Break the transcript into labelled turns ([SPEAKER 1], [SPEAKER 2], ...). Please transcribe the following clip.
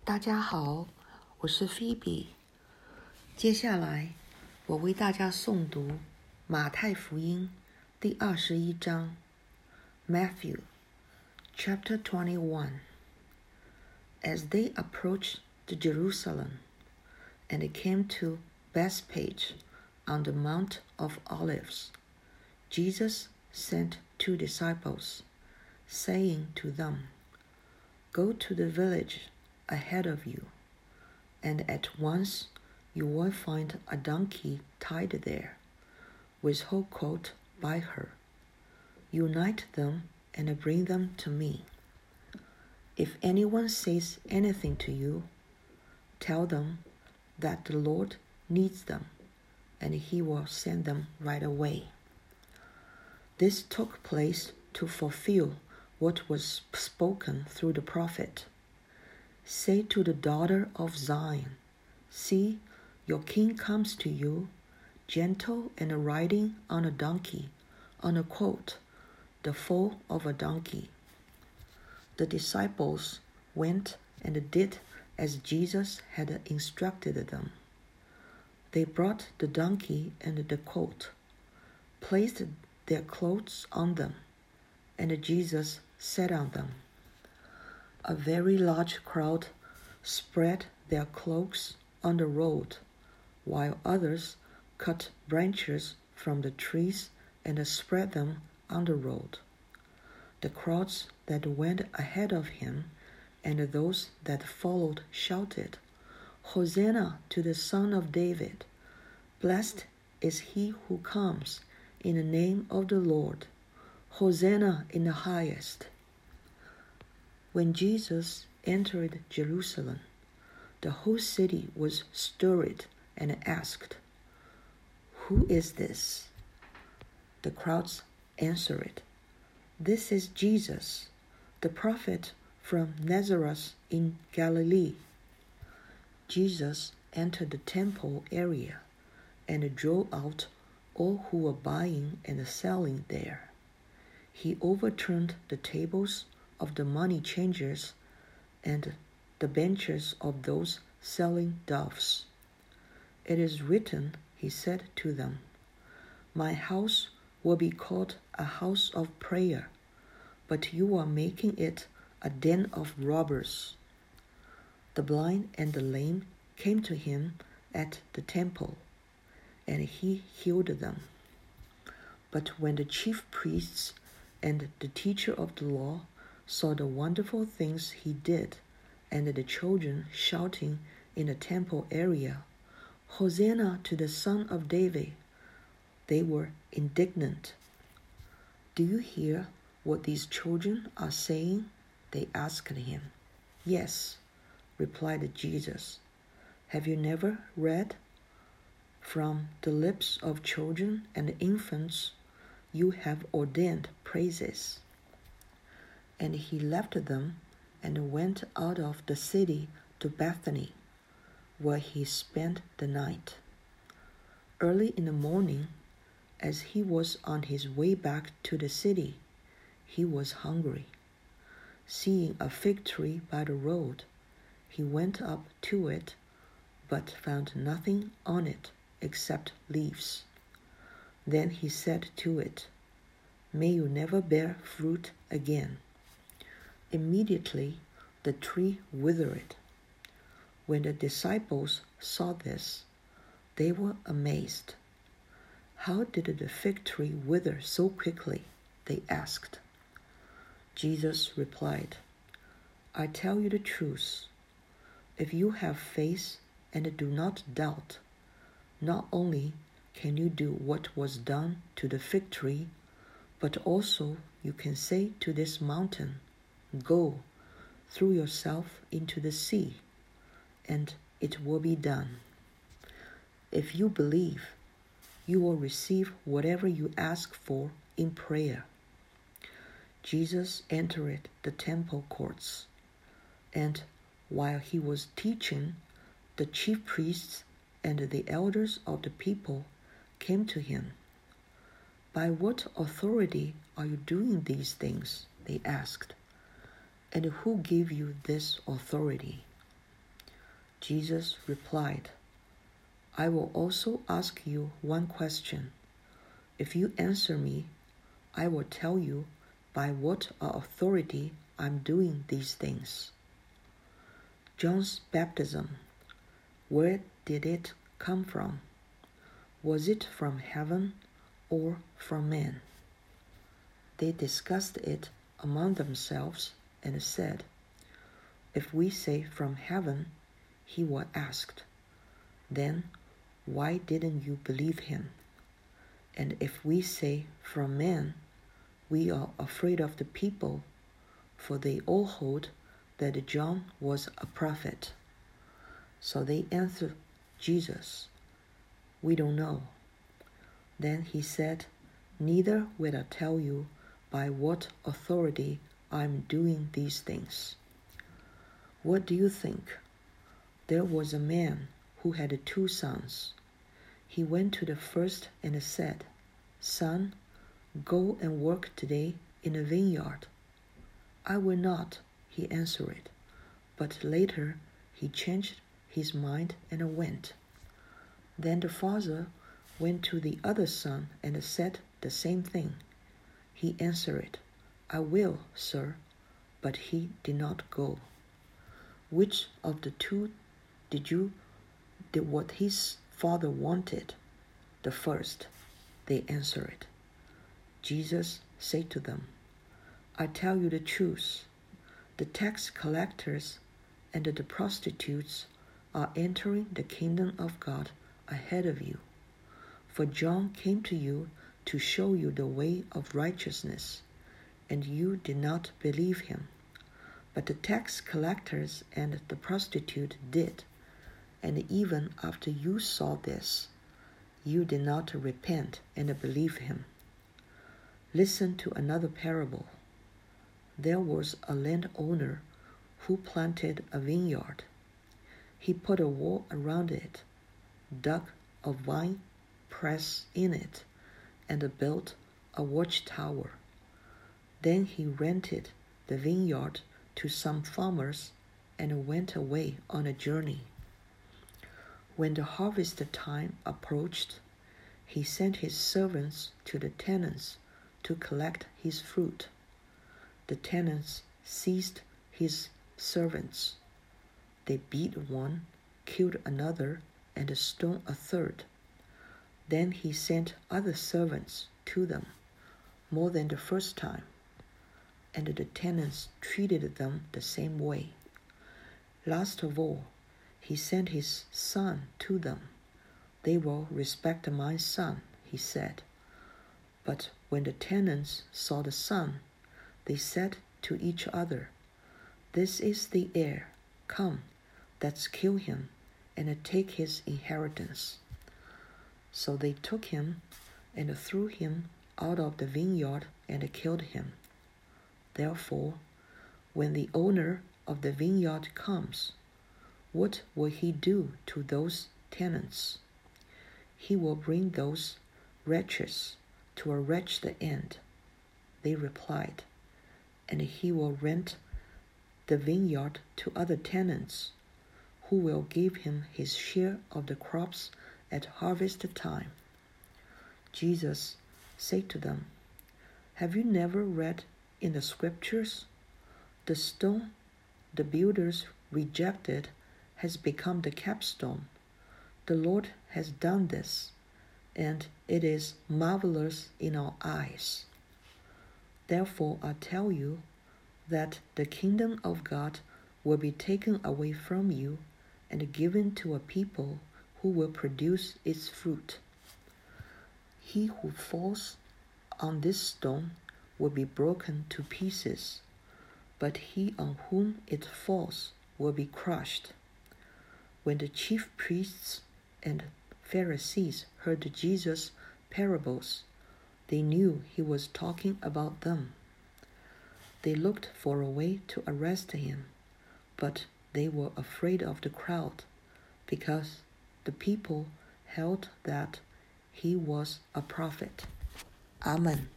[SPEAKER 1] 大家好，我是 Phoebe。接下来，我为大家诵读马太福音第21章 Matthew chapter 21. As they approached Jerusalem and came to Bethphage on the Mount of Olives, Jesus sent 2 disciples, saying to them, "Go to the village ahead of you, and at once you will find a donkey tied there, with her colt by her. Unite them and bring them to me. If anyone says anything to you, tell them that the Lord needs them, and he will send them right away." This took place to fulfill what was spoken through the prophet. "Say to the daughter of Zion, see, your king comes to you, gentle and riding on a donkey, on a colt, the foal of a donkey." The disciples went and did as Jesus had instructed them. They brought the donkey and the colt, placed their clothes on them, and Jesus sat on them. A very large crowd spread their cloaks on the road, while others cut branches from the trees and spread them on the road. The crowds that went ahead of him and those that followed shouted, "Hosanna to the Son of David! Blessed is he who comes in the name of the Lord! Hosanna in the highest!" When Jesus entered Jerusalem, the whole city was stirred and asked, "Who is this?" The crowds answered, "This is Jesus, the prophet from Nazareth in Galilee." Jesus entered the temple area and drove out all who were buying and selling there. He overturned the tables of the money changers and the benches of those selling doves. "It is written," he said to them, "My house will be called a house of prayer, but you are making it a den of robbers." The blind and the lame came to him at the temple, and he healed them. But when the chief priests and the teacher of the law saw the wonderful things he did, and the children shouting in the temple area, "Hosanna to the Son of David," they were indignant. "Do you hear what these children are saying?" they asked him. "Yes," replied Jesus. "Have you never read, 'From the lips of children and infants you have ordained praises'?" And he left them and went out of the city to Bethany, where he spent the night. Early in the morning, as he was on his way back to the city, he was hungry. Seeing a fig tree by the road, he went up to it, but found nothing on it except leaves. Then he said to it, "May you never bear fruit again." Immediately the tree withered. When the disciples saw this, they were amazed. "How did the fig tree wither so quickly?" they asked. Jesus replied, "I tell you the truth. If you have faith and do not doubt, not only can you do what was done to the fig tree, but also you can say to this mountain, 'Go, throw yourself into the sea,' and it will be done. If you believe, you will receive whatever you ask for in prayer." Jesus entered the temple courts, and while he was teaching, the chief priests and the elders of the people came to him. "By what authority are you doing these things?" they asked. "And who gave you this authority?" Jesus replied, I will also ask you one question. If you answer me, I will tell you by what authority I'm doing these things. John's baptism, where did it come from? Was it from heaven or from man? They discussed it among themselves and said, If we say from heaven, he was asked, then why didn't you believe him? And if we say from man, we are afraid of the people, for they all hold that John was a prophet. So they answered Jesus, We don't know. Then he said, Neither will I tell you by what authority I am doing these things. What do you think? There was a man who had 2 sons. He went to the first and said, Son, go and work today in a vineyard. I will not, he answered. But later he changed his mind and went. Then the father went to the other son and said the same thing. He answered, I will, sir, but he did not go. Which of the 2 did what his father wanted? The first, they answered. Jesus said to them, I tell you the truth. The tax collectors and the prostitutes are entering the kingdom of God ahead of you. For John came to you to show you the way of righteousness, and you did not believe him. But the tax collectors and the prostitute did, and even after you saw this, you did not repent and believe him. Listen to another parable. There was a landowner who planted a vineyard. He put a wall around it, dug a vine press in it, and built a watchtower. Then he rented the vineyard to some farmers and went away on a journey. When the harvest time approached, he sent his servants to the tenants to collect his fruit. The tenants seized his servants. They beat one, killed another, and stoned a third. Then he sent other servants to them, more than the first time, and the tenants treated them the same way. Last of all, he sent his son to them. They will respect my son, he said. But when the tenants saw the son, they said to each other, This is the heir. Come, let's kill him and take his inheritance. So they took him and threw him out of the vineyard and killed him. Therefore, when the owner of the vineyard comes, what will he do to those tenants? He will bring those wretches to a wretched end. They replied, and he will rent the vineyard to other tenants, who will give him his share of the crops at harvest time. Jesus said to them, Have you never read in the scriptures? The stone the builders rejected has become the capstone. The Lord has done this, and it is marvelous in our eyes. Therefore I tell you that the kingdom of God will be taken away from you and given to a people who will produce its fruit. He who falls on this stone will be broken to pieces, but he on whom it falls will be crushed. When the chief priests and Pharisees heard Jesus' parables, they knew he was talking about them. They looked for a way to arrest him, but they were afraid of the crowd, because the people held that he was a prophet. Amen.